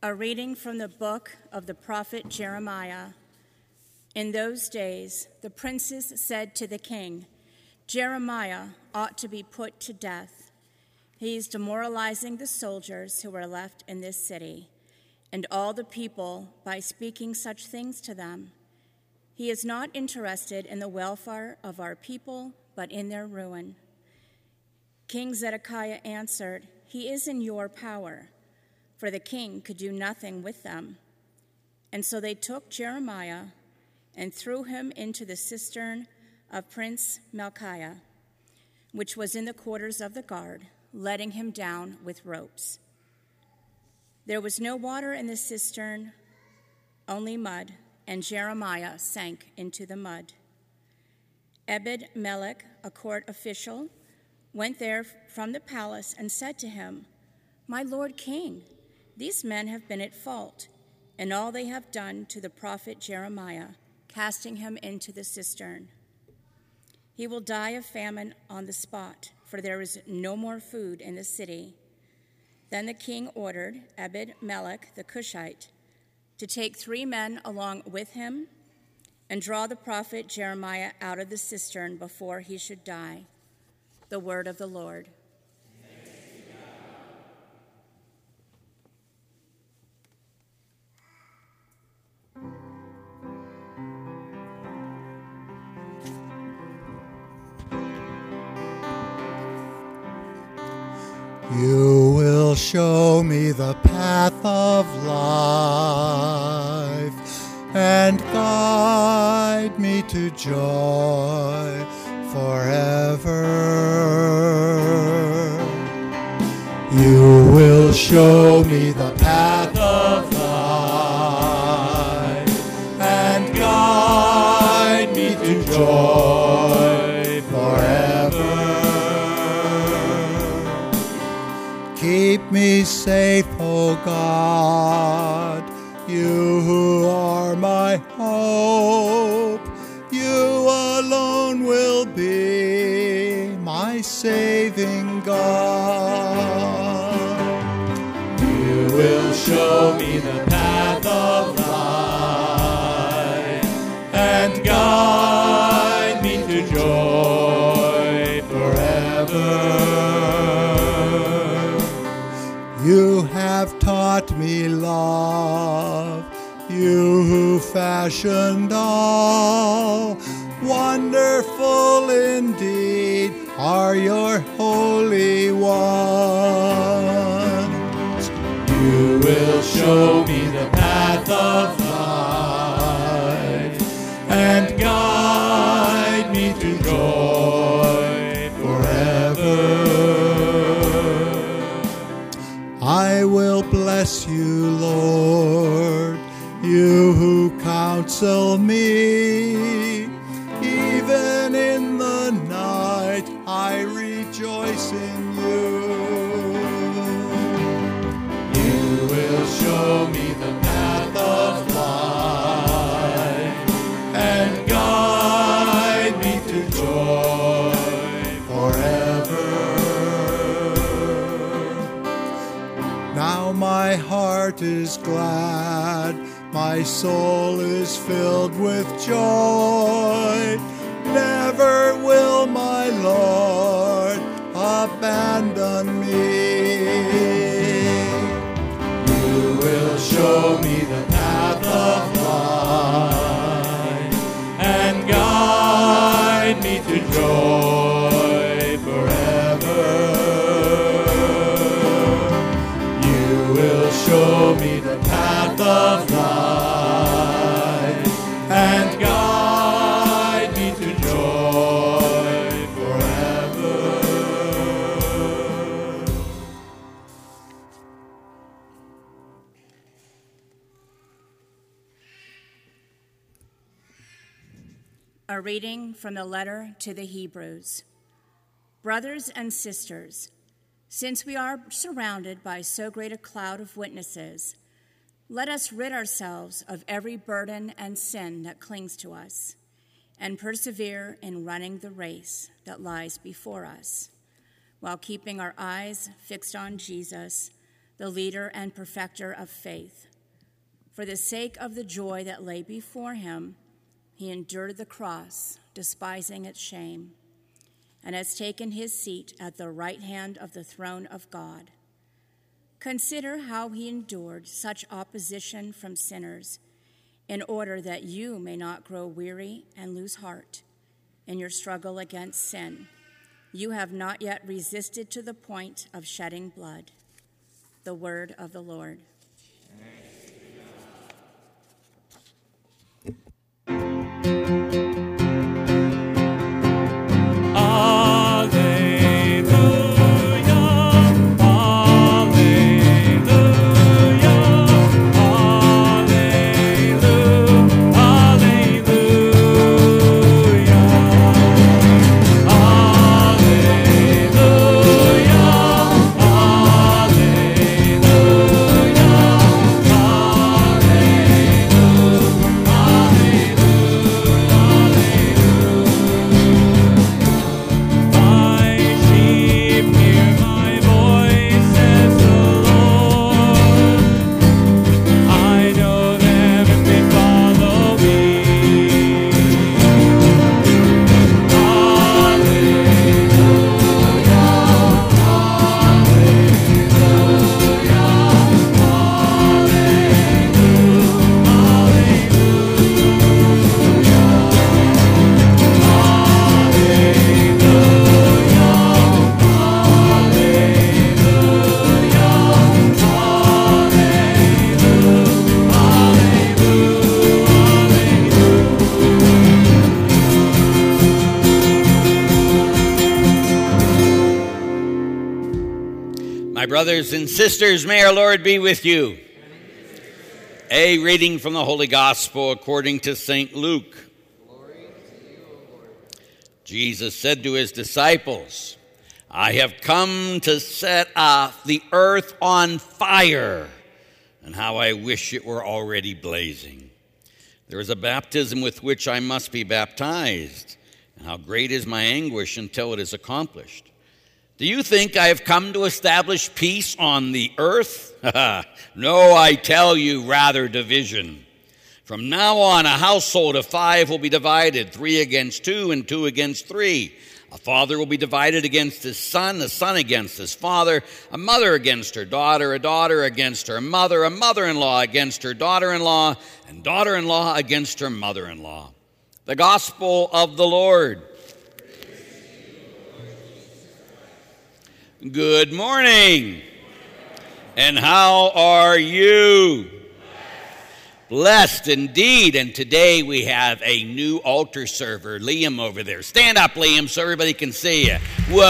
A reading from the book of the prophet Jeremiah. In those days, the princes said to the king, Jeremiah ought to be put to death. He is demoralizing the soldiers who are left in this city and all the people by speaking such things to them. He is not interested in the welfare of our people, but in their ruin. King Zedekiah answered, He is in your power, for the king could do nothing with them. And so they took Jeremiah and threw him into the cistern of Prince Malchiah, which was in the quarters of the guard, letting him down with ropes. There was no water in the cistern, only mud, and Jeremiah sank into the mud. Ebed-Melech, a court official, went there from the palace and said to him, My lord king, these men have been at fault, and all they have done to the prophet Jeremiah, casting him into the cistern. He will die of famine on the spot, for there is no more food in the city. Then the king ordered Ebed-Melech the Cushite to take 3 men along with him and draw the prophet Jeremiah out of the cistern before he should die. The word of the Lord. You will show me the path of life and guide me to joy forever. You will show me the path of life and guide me to joy forever. Keep me safe, O God, you who are my hope. You alone will be my saving God. You will show me the path of life and guide me to joy forever. You have taught me love, you who fashioned all. Wonderful indeed are your holy ones. You will show me the path of life and guide me to joy forever. I will bless you, Lord, you who counsel me. Even in the night I rejoice in you. You will show me the path of life and guide me to joy forever. Now my heart is glad, my soul is filled with joy. Never will my Lord abandon me. You will show me the path of life and guide me to joy forever. Show me the path of life and guide me to joy forever. A reading from the letter to the Hebrews. Brothers and sisters, since we are surrounded by so great a cloud of witnesses, let us rid ourselves of every burden and sin that clings to us, and persevere in running the race that lies before us, while keeping our eyes fixed on Jesus, the leader and perfecter of faith. For the sake of the joy that lay before him, he endured the cross, despising its shame, and has taken his seat at the right hand of the throne of God. Consider how he endured such opposition from sinners, in order that you may not grow weary and lose heart in your struggle against sin. You have not yet resisted to the point of shedding blood. The word of the Lord. Brothers and sisters, may our Lord be with you. A reading from the Holy Gospel according to St. Luke. Glory to you, O Lord. Jesus said to his disciples, I have come to set the earth on fire, and how I wish it were already blazing. There is a baptism with which I must be baptized, and how great is my anguish until it is accomplished. Do you think I have come to establish peace on the earth? No, I tell you, rather division. From now on, a household of 5 will be divided, 3 against 2 and 2 against 3. A father will be divided against his son, a son against his father, a mother against her daughter, a daughter against her mother, a mother-in-law against her daughter-in-law, and daughter-in-law against her mother-in-law. The Gospel of the Lord. Good morning. And how are you? Blessed indeed. And today we have a new altar server, Liam over there. Stand up, Liam, so everybody can see you.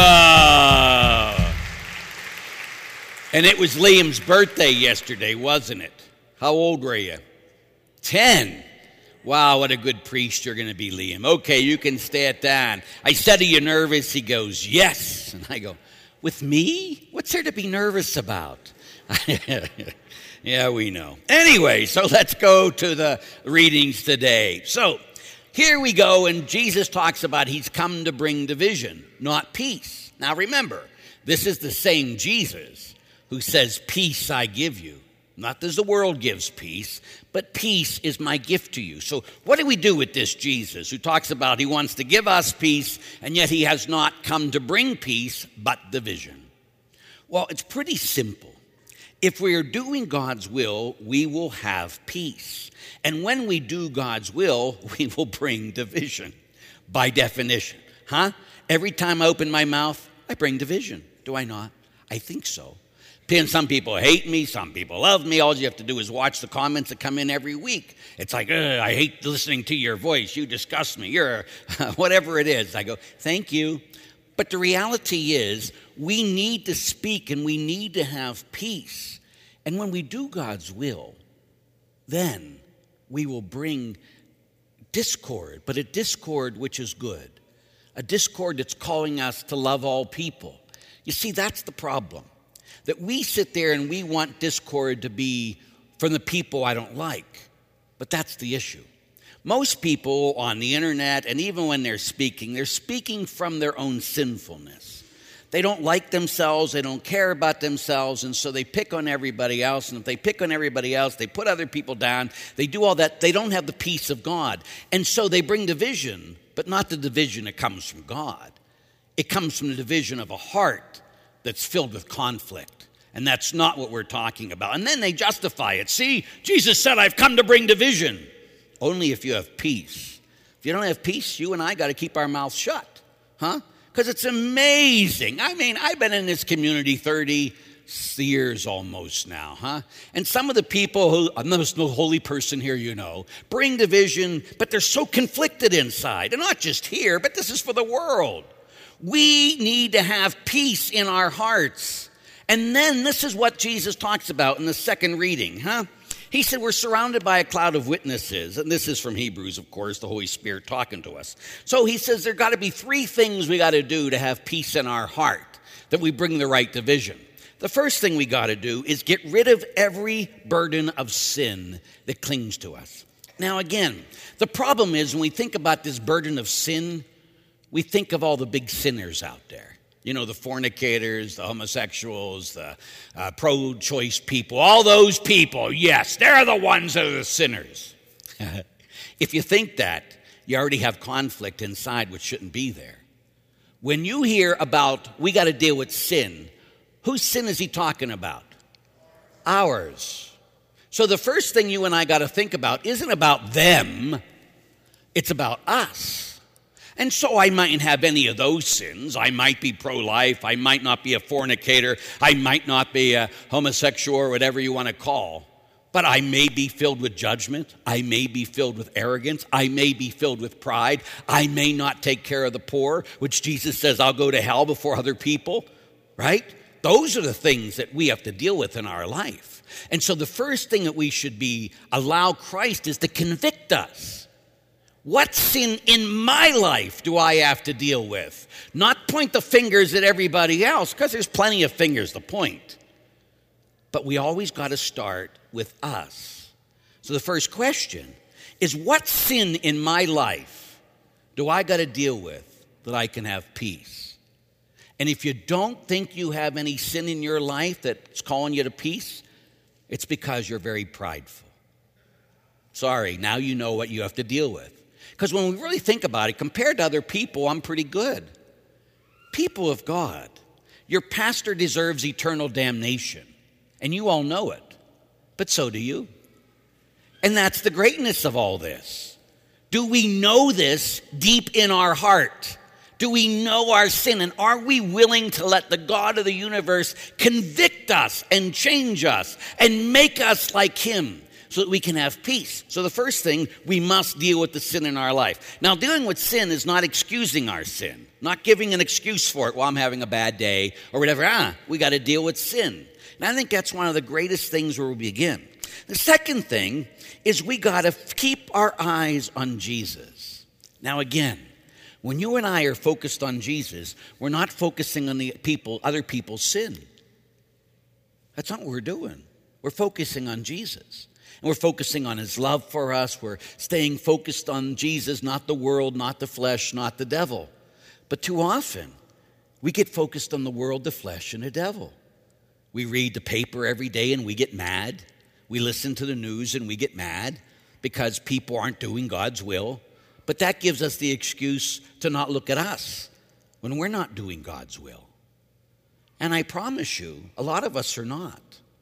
Whoa. And it was Liam's birthday yesterday, wasn't it? How old were you? 10. Wow, what a good priest you're going to be, Liam. Okay, you can stay at that. I said, are you nervous? He goes, yes. And I go, with me? What's there to be nervous about? Yeah, we know. Anyway, so let's go to the readings today. So here we go, and Jesus talks about he's come to bring division, not peace. Now remember, this is the same Jesus who says, peace I give you. Not as the world gives peace, but peace is my gift to you. So what do we do with this Jesus who talks about he wants to give us peace, and yet he has not come to bring peace, but division? Well, it's pretty simple. If we are doing God's will, we will have peace. And when we do God's will, we will bring division, by definition. Every time I open my mouth, I bring division. Do I not? I think so. Some people hate me, some people love me. All you have to do is watch the comments that come in every week. It's like, I hate listening to your voice. You disgust me. You're whatever it is. I go, thank you. But the reality is we need to speak and we need to have peace. And when we do God's will, then we will bring discord, but a discord which is good. A discord that's calling us to love all people. You see, that's the problem. That we sit there and we want discord to be from the people I don't like. But that's the issue. Most people on the internet, and even when they're speaking from their own sinfulness. They don't like themselves. They don't care about themselves. And so they pick on everybody else. And if they pick on everybody else, they put other people down. They do all that. They don't have the peace of God. And so they bring division, but not the division that comes from God. It comes from the division of a heart that's filled with conflict. And that's not what we're talking about. And then they justify it. See, Jesus said, I've come to bring division. Only if you have peace. If you don't have peace, you and I got to keep our mouths shut. Huh? Because it's amazing. I mean, I've been in this community 30 years almost now, huh? And some of the people who, I'm no holy person here, you know, bring division, but they're so conflicted inside. And not just here, but this is for the world. We need to have peace in our hearts. And then this is what Jesus talks about in the second reading, huh? He said we're surrounded by a cloud of witnesses. And this is from Hebrews, of course, the Holy Spirit talking to us. So he says there got to be three things we got to do to have peace in our heart, that we bring the right division. The first thing we got to do is get rid of every burden of sin that clings to us. Now, again, the problem is when we think about this burden of sin, we think of all the big sinners out there. You know, the fornicators, the homosexuals, the pro-choice people, all those people, yes, they're the ones that are the sinners. If you think that, you already have conflict inside which shouldn't be there. When you hear about we got to deal with sin, whose sin is he talking about? Ours. So the first thing you and I got to think about isn't about them, it's about us. And so I mightn't have any of those sins. I might be pro-life. I might not be a fornicator. I might not be a homosexual or whatever you want to call. But I may be filled with judgment. I may be filled with arrogance. I may be filled with pride. I may not take care of the poor, which Jesus says I'll go to hell before other people, right? Those are the things that we have to deal with in our life. And so the first thing that we should allow Christ is to convict us. What sin in my life do I have to deal with? Not point the fingers at everybody else, because there's plenty of fingers to point. But we always got to start with us. So the first question is, what sin in my life do I got to deal with that I can have peace? And if you don't think you have any sin in your life that's calling you to peace, it's because you're very prideful. Sorry, now you know what you have to deal with. Because when we really think about it, compared to other people, I'm pretty good. People of God, your pastor deserves eternal damnation. And you all know it. But so do you. And that's the greatness of all this. Do we know this deep in our heart? Do we know our sin? And are we willing to let the God of the universe convict us and change us and make us like him? So that we can have peace. So the first thing, we must deal with the sin in our life. Now, dealing with sin is not excusing our sin, not giving an excuse for it. Well, I'm having a bad day or whatever. We got to deal with sin. And I think that's one of the greatest things where we begin. The second thing is we got to keep our eyes on Jesus. Now, again, when you and I are focused on Jesus, we're not focusing on other people's sin. That's not what we're doing. We're focusing on Jesus. And we're focusing on his love for us. We're staying focused on Jesus, not the world, not the flesh, not the devil. But too often, we get focused on the world, the flesh, and the devil. We read the paper every day and we get mad. We listen to the news and we get mad because people aren't doing God's will. But that gives us the excuse to not look at us when we're not doing God's will. And I promise you, a lot of us are not.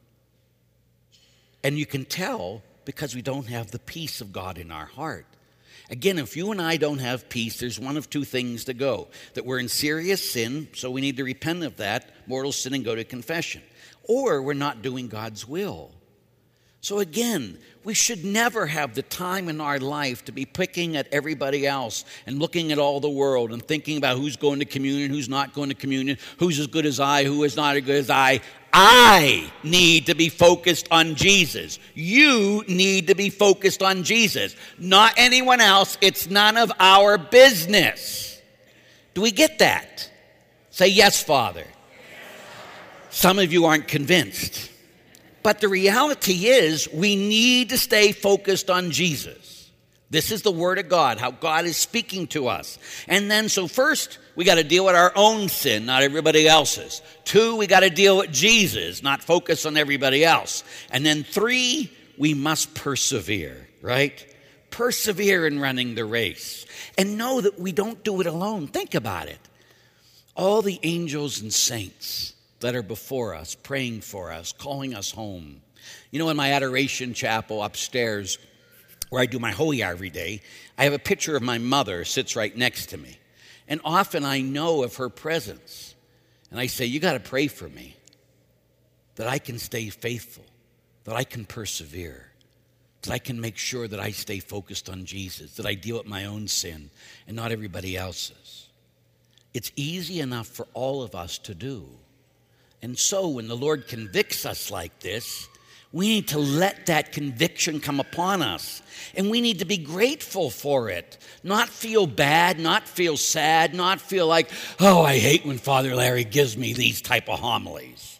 And you can tell because we don't have the peace of God in our heart. Again, if you and I don't have peace, there's one of two things to go. That we're in serious sin, so we need to repent of that, mortal sin, and go to confession. Or we're not doing God's will. So again, we should never have the time in our life to be picking at everybody else and looking at all the world and thinking about who's going to communion, who's not going to communion, who's as good as I, who is not as good as I. I need to be focused on Jesus. You need to be focused on Jesus, not anyone else. It's none of our business. Do we get that? Say, yes, Father. Some of you aren't convinced. But the reality is we need to stay focused on Jesus. This is the Word of God, how God is speaking to us. And then, so first, we got to deal with our own sin, not everybody else's. 2, we got to deal with Jesus, not focus on everybody else. And then 3, we must persevere, right? Persevere in running the race. And know that we don't do it alone. Think about it. All the angels and saints that are before us, praying for us, calling us home. You know, in my adoration chapel upstairs, where I do my holy hour every day, I have a picture of my mother sits right next to me. And often I know of her presence. And I say, you got to pray for me, that I can stay faithful, that I can persevere, that I can make sure that I stay focused on Jesus, that I deal with my own sin and not everybody else's. It's easy enough for all of us to do. And so when the Lord convicts us like this, we need to let that conviction come upon us. And we need to be grateful for it. Not feel bad, not feel sad, not feel like, oh, I hate when Father Larry gives me these type of homilies.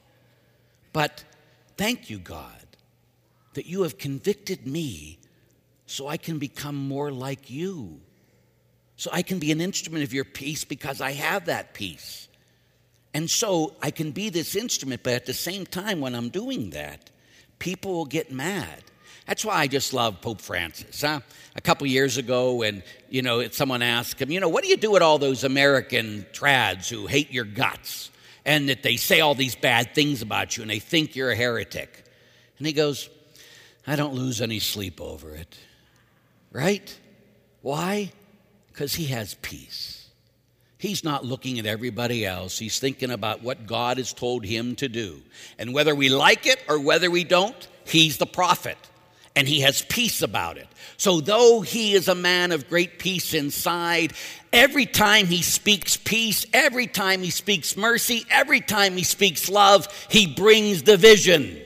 But thank you, God, that you have convicted me so I can become more like you. So I can be an instrument of your peace because I have that peace. And so I can be this instrument, but at the same time when I'm doing that, people will get mad. That's why I just love Pope Francis. A couple years ago when, someone asked him, what do you do with all those American trads who hate your guts and that they say all these bad things about you and they think you're a heretic? And he goes, I don't lose any sleep over it. Right? Why? Because he has peace. He's not looking at everybody else. He's thinking about what God has told him to do. And whether we like it or whether we don't, he's the prophet. And he has peace about it. So though he is a man of great peace inside, every time he speaks peace, every time he speaks mercy, every time he speaks love, he brings division.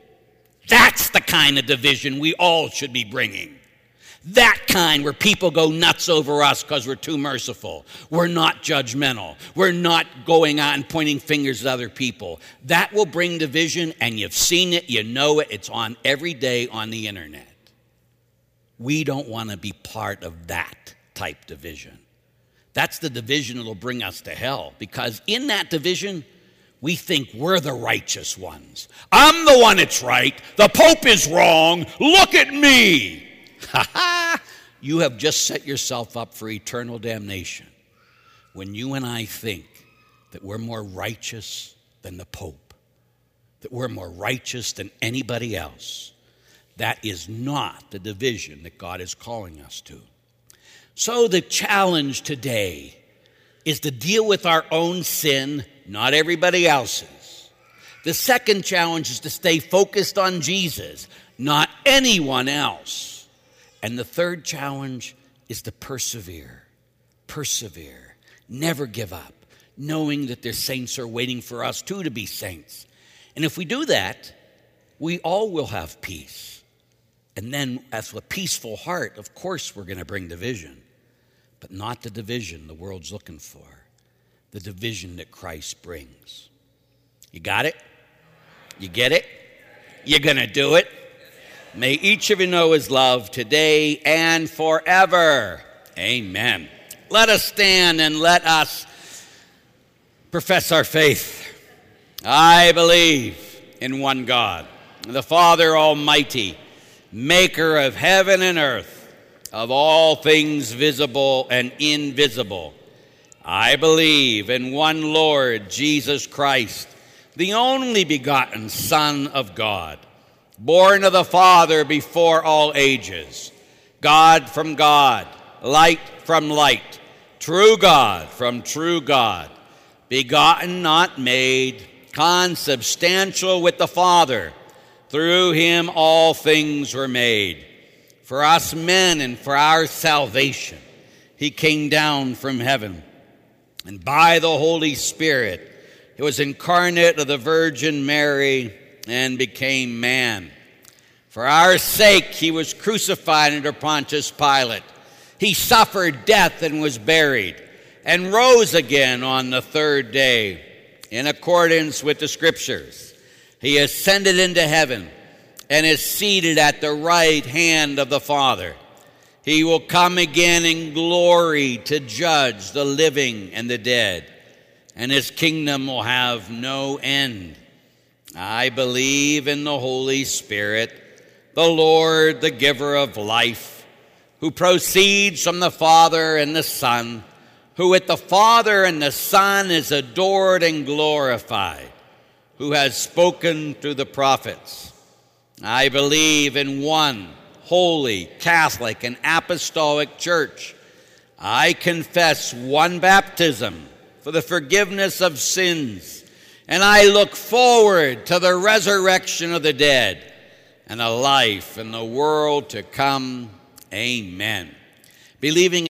That's the kind of division we all should be bringing. That kind where people go nuts over us because we're too merciful. We're not judgmental. We're not going out and pointing fingers at other people. That will bring division, and you've seen it, you know it. It's on every day on the internet. We don't want to be part of that type division. That's the division that will bring us to hell, because in that division, we think we're the righteous ones. I'm the one that's right. The Pope is wrong. Look at me. You have just set yourself up for eternal damnation when you and I think that we're more righteous than the Pope, that we're more righteous than anybody else. That is not the division that God is calling us to. So the challenge today is to deal with our own sin, not everybody else's. The second challenge is to stay focused on Jesus, not anyone else. And the third challenge is to persevere. Persevere. Never give up, knowing that their saints are waiting for us too to be saints. And if we do that, we all will have peace. And then as a peaceful heart, of course we're going to bring division, but not the division the world's looking for, the division that Christ brings. You got it? You get it? You're going to do it? May each of you know his love today and forever. Amen. Let us stand and let us profess our faith. I believe in one God, the Father Almighty, maker of heaven and earth, of all things visible and invisible. I believe in one Lord Jesus Christ, the only begotten Son of God, born of the Father before all ages, God from God, light from light, true God from true God, begotten, not made, consubstantial with the Father. Through him all things were made. For us men and for our salvation, he came down from heaven, and by the Holy Spirit, he was incarnate of the Virgin Mary and became man. For our sake, he was crucified under Pontius Pilate. He suffered death and was buried, and rose again on the third day. In accordance with the Scriptures, he ascended into heaven and is seated at the right hand of the Father. He will come again in glory to judge the living and the dead, and his kingdom will have no end. I believe in the Holy Spirit, the Lord, the giver of life, who proceeds from the Father and the Son, who with the Father and the Son is adored and glorified, who has spoken through the prophets. I believe in one holy, Catholic, and apostolic church. I confess one baptism for the forgiveness of sins, and I look forward to the resurrection of the dead and a life in the world to come. Amen. Believing